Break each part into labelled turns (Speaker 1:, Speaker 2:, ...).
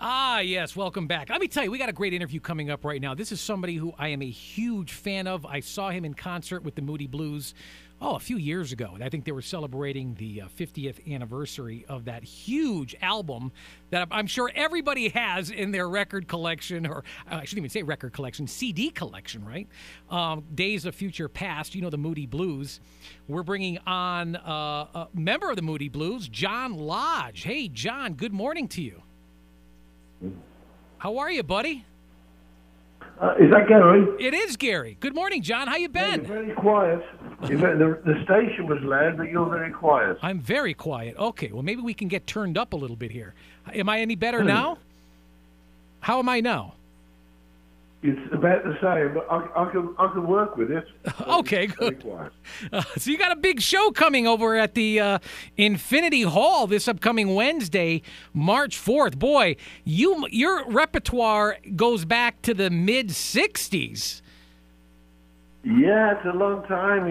Speaker 1: Ah, yes. Welcome back. Let me tell you, we got a great interview coming up right now. This is somebody who I am a huge fan of. I saw him in concert with the Moody Blues, a few years ago. And I think they were celebrating the 50th anniversary of that huge album that I'm sure everybody has in their record collection, or I shouldn't even say record collection, CD collection, right? Days of Future Past, the Moody Blues. We're bringing on a member of the Moody Blues, John Lodge. Hey, John, good morning to you. How are you, buddy?
Speaker 2: Is that Gary?
Speaker 1: It is Gary. Good morning, John. How you been?
Speaker 2: You're very quiet. The station was loud, but you're very quiet.
Speaker 1: I'm very quiet. Okay, well, maybe we can get turned up a little bit here. Am I any better now? How am I now?
Speaker 2: It's about the same, but I can work with it.
Speaker 1: Okay, good. So you got a big show coming over at the Infinity Hall this upcoming Wednesday, March 4th. Boy, your repertoire goes back to the mid-'60s.
Speaker 2: Yeah, it's a long time.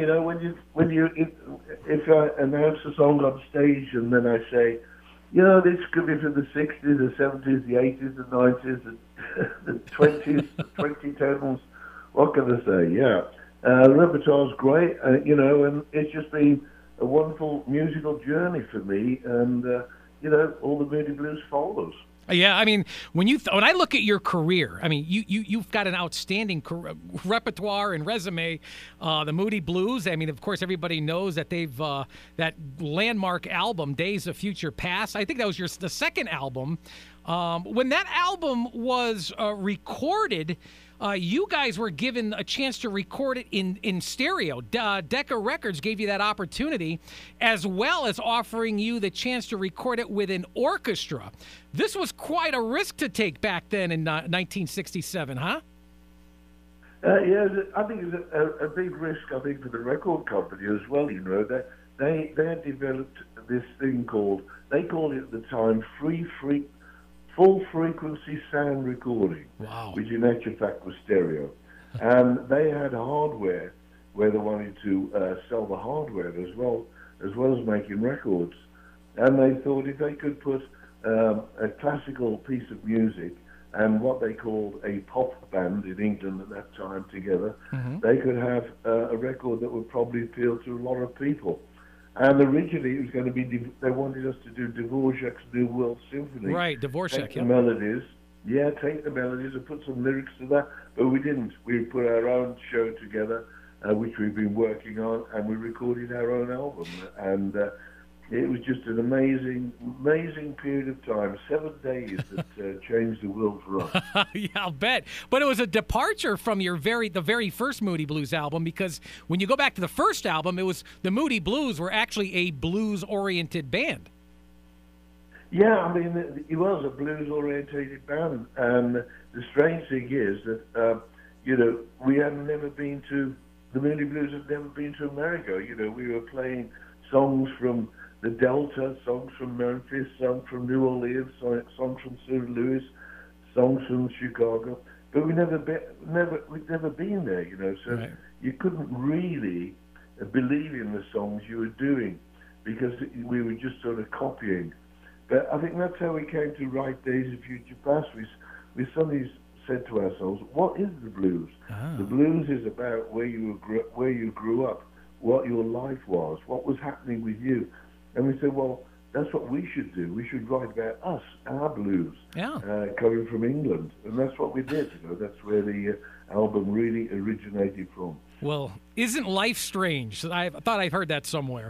Speaker 2: If I announce a song on stage and then I say, this could be from the 60s, the 70s, the 80s, the 90s, the 20s, the 2010s. What can I say? Yeah. The repertoire's great, and it's just been a wonderful musical journey for me, and, all the Moody Blues follows.
Speaker 1: Yeah, I mean, when I look at your career, I mean, you've got an outstanding repertoire and resume. The Moody Blues, I mean, of course, everybody knows that they've that landmark album, Days of Future Past. I think that was the second album. When that album was recorded, you guys were given a chance to record it in stereo. Decca Records gave you that opportunity, as well as offering you the chance to record it with an orchestra. This was quite a risk to take back then in 1967, huh?
Speaker 2: Yeah, I think it's a big risk, I think, for the record company as well, They had developed this thing they called it at the time, full frequency sound recording,
Speaker 1: wow,
Speaker 2: which in actual fact was stereo. And they had hardware where they wanted to sell the hardware as well as making records. And they thought if they could put a classical piece of music and what they called a pop band in England at that time together, they could have a record that would probably appeal to a lot of people. And originally it was going to be, they wanted us to do Dvorak's New World Symphony.
Speaker 1: Right, Dvorak,
Speaker 2: take the melodies and put some lyrics to that, but we didn't. We put our own show together, which we've been working on, and we recorded our own album. And it was just an amazing period of time, 7 days that changed the world for us.
Speaker 1: Yeah, I'll bet. But it was a departure from the very first Moody Blues album, because when you go back to the first album, it was the Moody Blues were actually a blues-oriented band.
Speaker 2: Yeah, I mean, it was a blues-orientated band, and the strange thing is that, we had never been to, the Moody Blues had never been to America. We were playing songs from the Delta, songs from Memphis, songs from New Orleans, songs from St. Louis, songs from Chicago, but we'd never been there, so right. You couldn't really believe in the songs you were doing because we were just sort of copying. But I think that's how we came to write Days of Future Past. We suddenly said to ourselves, what is the blues?
Speaker 1: Ah.
Speaker 2: The blues is about where you grew up, what your life was, what was happening with you. And we said, well, that's what we should do. We should write about us, our blues, coming from England. And that's what we did. That's where the album really originated from.
Speaker 1: Well, isn't life strange? I thought I've heard that somewhere.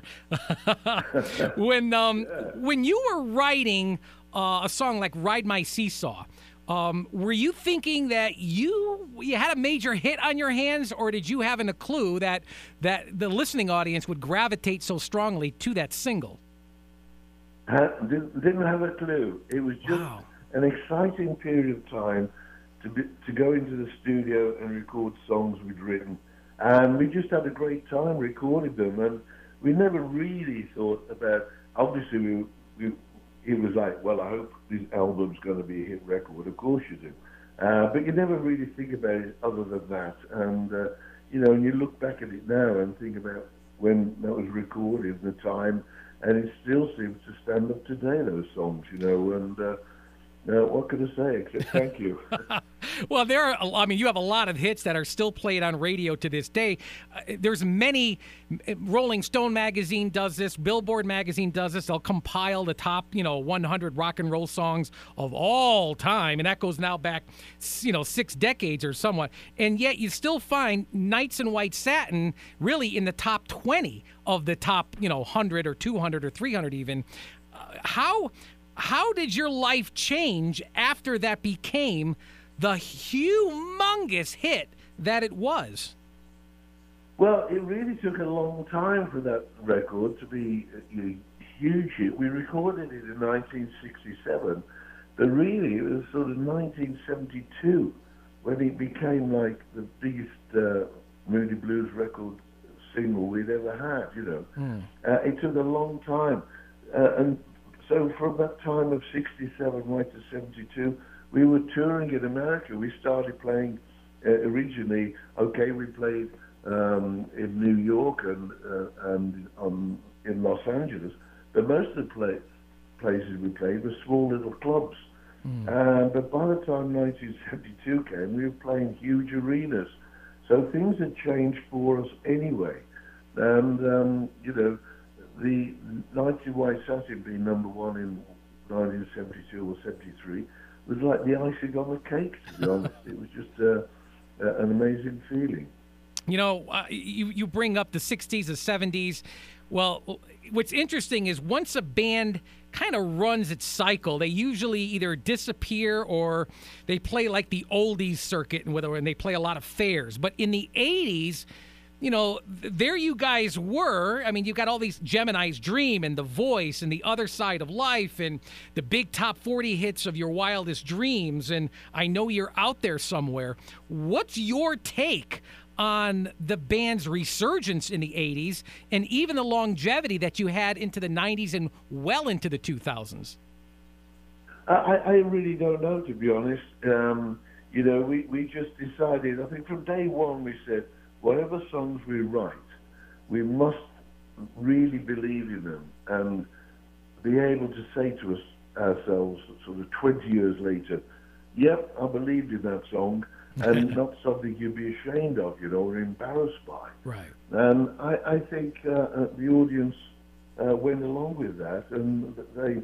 Speaker 1: When you were writing a song like Ride My Seesaw, were you thinking that you had a major hit on your hands, or did you have a clue that the listening audience would gravitate so strongly to that single?
Speaker 2: Didn't have a clue. It was just an exciting period of time to go into the studio and record songs we'd written. And we just had a great time recording them, and we never really thought about, obviously it was like, well, I hope this album's going to be a hit record. Of course you do. But you never really think about it other than that. And, and you look back at it now and think about when that was recorded, the time, and it still seems to stand up today, those songs, and What can I say except thank you?
Speaker 1: Well, I mean, you have a lot of hits that are still played on radio to this day. There's many. Rolling Stone magazine does this. Billboard magazine does this. They'll compile the top, 100 rock and roll songs of all time, and that goes now back, 6 decades or somewhat. And yet, you still find Nights in White Satin really in the top 20 of the top, 100 or 200 or 300 even. How did your life change after that became the humongous hit that it was?
Speaker 2: Well, it really took a long time for that record to be a huge hit. We recorded it in 1967, but really it was sort of 1972 when it became like the biggest Moody Blues record single we'd ever had, It took a long time. And so from that time of 67 right to 72, we were touring in America. We started playing originally, we played in New York and in Los Angeles, but most of the places we played were small little clubs. But by the time 1972 came, we were playing huge arenas. So things had changed for us anyway. And, the Nights in White Satin being number one in 1972 or 73 was like the icing on the cake, to be honest. It was just an amazing feeling.
Speaker 1: You bring up the 60s, the 70s. Well, what's interesting is once a band kind of runs its cycle, they usually either disappear or they play like the oldies circuit and they play a lot of fairs. But in the 80s, there you guys were. I mean, you've got all these Gemini's Dream and The Voice and The Other Side of Life and the big top 40 hits of Your Wildest Dreams. And I Know You're Out There Somewhere. What's your take on the band's resurgence in the 80s and even the longevity that you had into the 90s and well into the 2000s?
Speaker 2: I really don't know, to be honest. We just decided, I think from day one we said, whatever songs we write, we must really believe in them and be able to say to ourselves sort of 20 years later, yep, I believed in that song, and not something you'd be ashamed of, or embarrassed by.
Speaker 1: Right.
Speaker 2: And I think the audience went along with that, and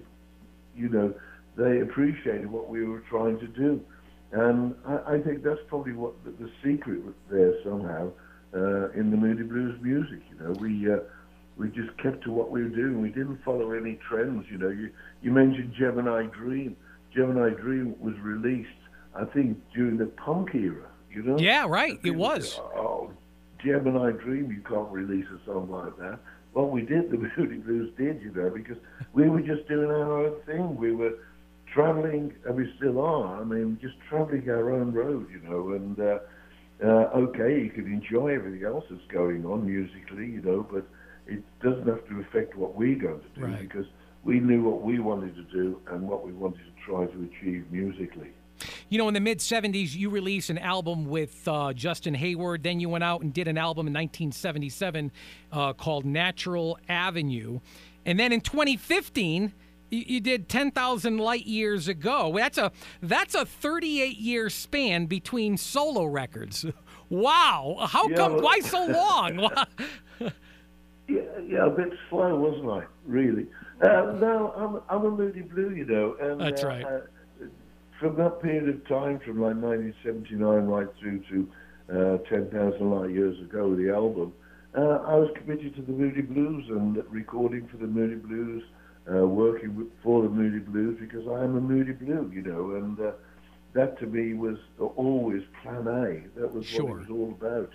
Speaker 2: they appreciated what we were trying to do. And I think that's probably what the secret was there somehow. In the Moody Blues music, we just kept to what we were doing. We didn't follow any trends. You mentioned Gemini Dream. Gemini Dream was released, I think, during the punk era.
Speaker 1: Yeah, right. It was.
Speaker 2: Oh, Gemini Dream! You can't release a song like that. Well, we did. The Moody Blues did, because we were just doing our own thing. We were traveling, and we still are. I mean, just traveling our own road, and. You can enjoy everything else that's going on musically, but it doesn't have to affect what we're going to do, right, because we knew what we wanted to do and what we wanted to try to achieve musically.
Speaker 1: In the mid-'70s, you released an album with Justin Hayward. Then you went out and did an album in 1977 called Natural Avenue. And then in 2015... you did 10,000 Light Years Ago. That's a 38-year span between solo records. Wow. How come? Why so long?
Speaker 2: yeah, a bit slow, wasn't I? Really? No, I'm a Moody Blue, and
Speaker 1: that's right.
Speaker 2: From that period of time, from like 1979 right through to 10,000 Light Years Ago, the album, I was committed to the Moody Blues and recording for the Moody Blues. Working for the Moody Blues because I am a Moody Blue, and that to me was always Plan A. That was what it was all about,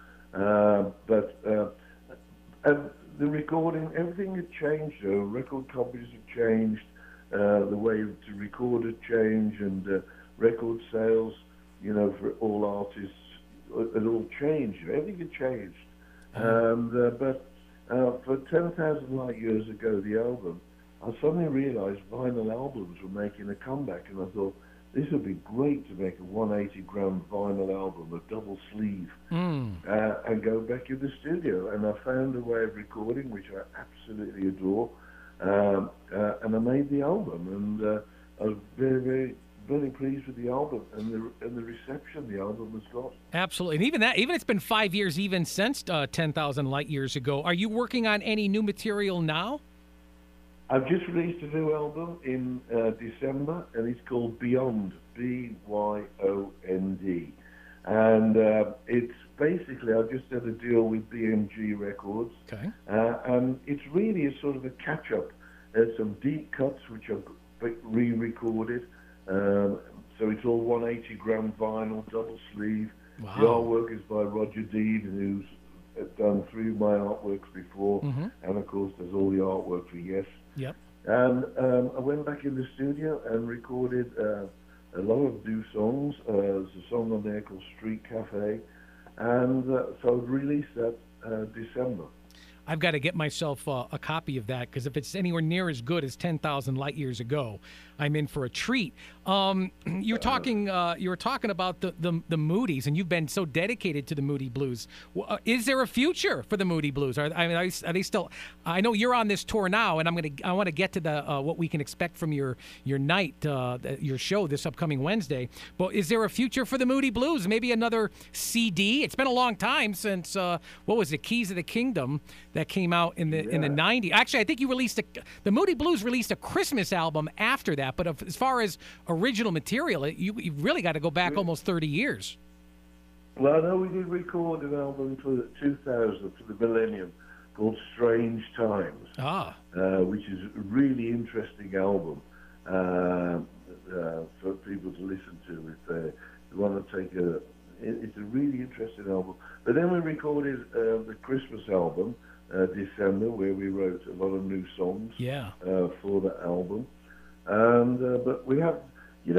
Speaker 2: and the recording, everything had changed. Record companies had changed, the way to record had changed, and record sales, for all artists, had all changed. Everything had changed, but for 10,000 Light Years Ago, the album, I suddenly realized vinyl albums were making a comeback, and I thought, this would be great to make a 180-gram vinyl album, a double sleeve, and go back in the studio. And I found a way of recording, which I absolutely adore, and I made the album. I was very, very, very pleased with the album and the reception the album has got.
Speaker 1: Absolutely. And even it's been 5 years even since 10,000 Light Years Ago. Are you working on any new material now?
Speaker 2: I've just released a new album in December, and it's called Beyond, Byond. And it's basically, I've just had a deal with BMG Records.
Speaker 1: Okay.
Speaker 2: And it's really a sort of a catch-up. There's some deep cuts which are re-recorded. So it's all 180-gram vinyl, double sleeve.
Speaker 1: Wow.
Speaker 2: The artwork is by Roger Dean, who's done 3 of my artworks before.
Speaker 1: Mm-hmm.
Speaker 2: And, of course, there's all the artwork for Yes.
Speaker 1: Yep.
Speaker 2: And I went back in the studio and recorded a lot of new songs. There's a song on there called Street Cafe. And so I've released that December.
Speaker 1: I've got to get myself a copy of that, because if it's anywhere near as good as 10,000 Light Years Ago, I'm in for a treat. You were talking about the Moody's, and you've been so dedicated to the Moody Blues. Is there a future for the Moody Blues? Are they still? I know you're on this tour now, and I want to get to the what we can expect from your night, your show this upcoming Wednesday. But is there a future for the Moody Blues? Maybe another CD? It's been a long time since what was it, Keys of the Kingdom, that came out in the 90s. Actually, I think you released the Moody Blues released a Christmas album after that. But as far as original material, you've really got to go back almost 30 years.
Speaker 2: Well, I know we did record an album for 2000, for the millennium, called Strange Times, which is a really interesting album for people to listen to if they want to take a... It's a really interesting album. But then we recorded the Christmas album, December, where we wrote a lot of new songs for the album. And but we have, as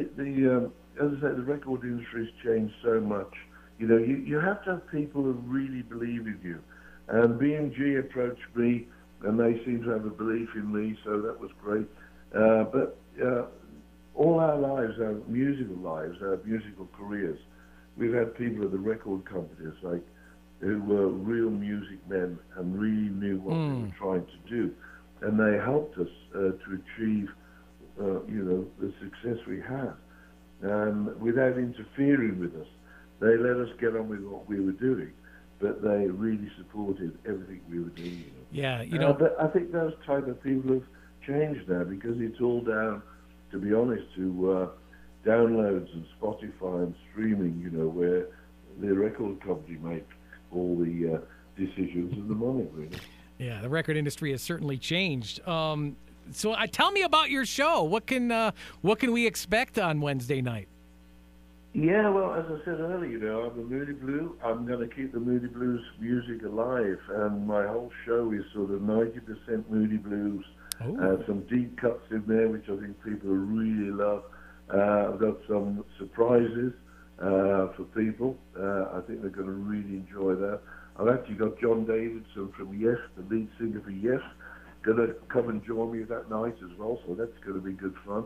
Speaker 2: I said, the record industry has changed so much. You have to have people who really believe in you. And BMG approached me, and they seem to have a belief in me, so that was great. But all our lives, our musical careers, we've had people at the record companies who were real music men and really knew what they were trying to do, and they helped us to achieve, the success we had, and without interfering with us. They let us get on with what we were doing, but they really supported everything we were doing.
Speaker 1: Yeah,
Speaker 2: But I think those type of people have changed now, because it's all down, to be honest, to downloads and Spotify and streaming, where the record company makes all the decisions and the money, really.
Speaker 1: Yeah, the record industry has certainly changed. So tell me about your show. What can we expect on Wednesday night?
Speaker 2: Yeah, well, as I said earlier, I'm a Moody Blue. I'm going to keep the Moody Blues music alive, and my whole show is sort of 90% Moody Blues. Some deep cuts in there, which I think people really love. I've got some surprises for people. I think they're going to really enjoy that. I've actually got John Davidson from Yes, the lead singer for Yes, going to come and join me that night as well, so that's going to be good fun.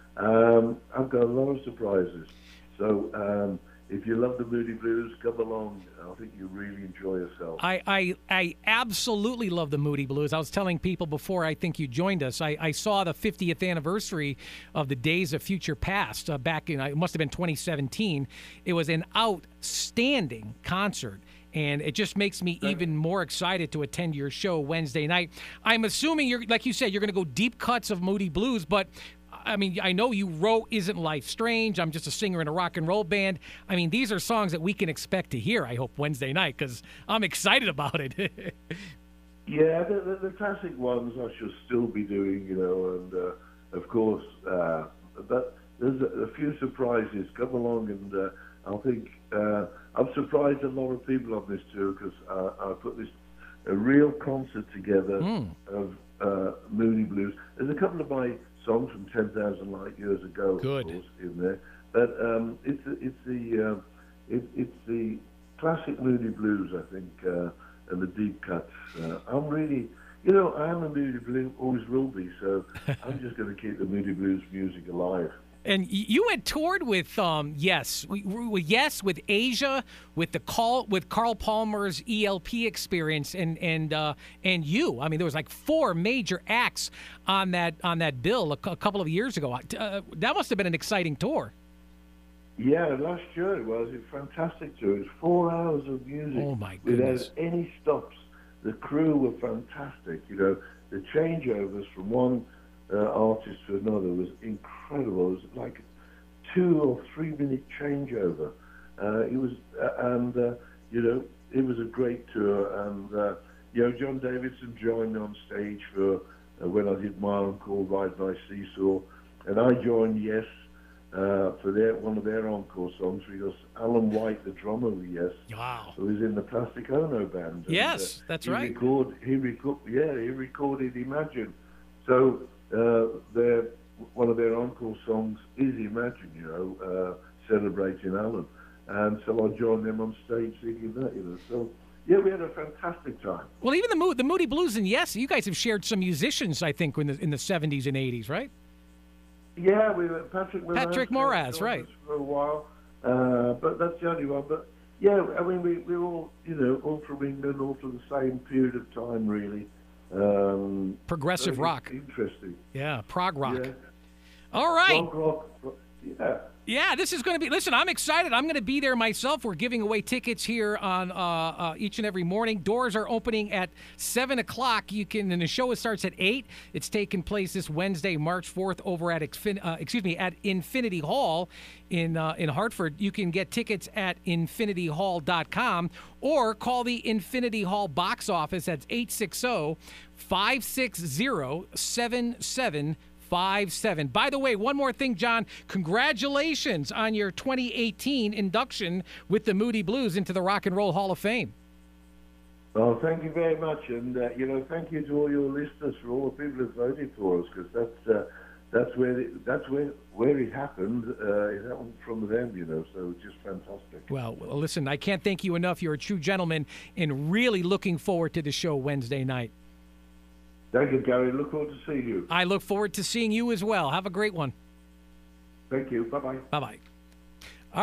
Speaker 2: I've got a lot of surprises. So if you love the Moody Blues, come along. I think you'll really enjoy yourself.
Speaker 1: I absolutely love the Moody Blues. I was telling people before I think you joined us, I saw the 50th anniversary of the Days of Future Past back in, it must have been 2017. It was an outstanding concert, and it just makes me even more excited to attend your show Wednesday night. I'm assuming, like you said, you're going to go deep cuts of Moody Blues, but I mean, I know you wrote Isn't Life Strange, I'm Just a Singer in a Rock and Roll Band. I mean, these are songs that we can expect to hear, I hope, Wednesday night, because I'm excited about it.
Speaker 2: Yeah, the classic ones I shall still be doing, and of course, but there's a few surprises. Come along, and I think I've surprised a lot of people on this tour, because I put a real concert together of Moody Blues. There's a couple of my songs from 10,000 Light Years Ago,
Speaker 1: Good.
Speaker 2: Of course, in there. But it's the classic Moody Blues, I think, and the deep cuts. I'm really, I am a Moody Blue, always will be. So I'm just going to keep the Moody Blues music alive.
Speaker 1: And you had toured with Yes, with Asia, with Carl Palmer's ELP experience, and you. I mean, there was like 4 major acts on that bill a couple of years ago. That must have been an exciting tour.
Speaker 2: Yeah, last year it was a fantastic tour. It was 4 hours of music without any stops. The crew were fantastic. You know, the changeovers from one artist to another was incredible. It was like a 2 or 3 minute changeover. It was, you know, it was a great tour. And you know, John Davidson joined me on stage for when I did my encore Ride My Seesaw, and I joined Yes for one of their encore songs because Alan White, the drummer of Yes, who was in the Plastic Ono band.
Speaker 1: Yes, that's right.
Speaker 2: He recorded Imagine. So one of their encore songs is Imagine, you know, celebrating Alan. And so I joined them on stage singing that, you know. So yeah, we had a fantastic time.
Speaker 1: Well, even the Moody Blues and Yes, you guys have shared some musicians, I think, in the 70s and 80s, right?
Speaker 2: Yeah, we were Patrick
Speaker 1: Moraz, right?
Speaker 2: For a while, but that's the only one. But yeah, I mean, we're all, you know, all from England, all from the same period of time, really.
Speaker 1: Progressive rock.
Speaker 2: Interesting.
Speaker 1: Yeah, prog rock.
Speaker 2: Yeah.
Speaker 1: All right.
Speaker 2: Prog rock. Yeah.
Speaker 1: Yeah, this is going to be. Listen, I'm excited. I'm going to be there myself. We're giving away tickets here on each and every morning. Doors are opening at 7 o'clock. And the show starts at 8. It's taking place this Wednesday, March 4th, over at at Infinity Hall in Hartford. You can get tickets at infinityhall.com or call the Infinity Hall box office. That's 860-560-7757. By the way, one more thing, John. Congratulations on your 2018 induction with the Moody Blues into the Rock and Roll Hall of Fame.
Speaker 2: Well, thank you very much, and you know, thank you to all your listeners for all the people who voted for us, because that's where it happened. It happened from them, you know. So it's just fantastic.
Speaker 1: Well, listen, I can't thank you enough. You're a true gentleman, and really looking forward to the show Wednesday night.
Speaker 2: Thank you, Gary. Look forward to seeing you.
Speaker 1: I look forward to seeing you as well. Have a great one.
Speaker 2: Thank you. Bye-bye.
Speaker 1: Bye-bye.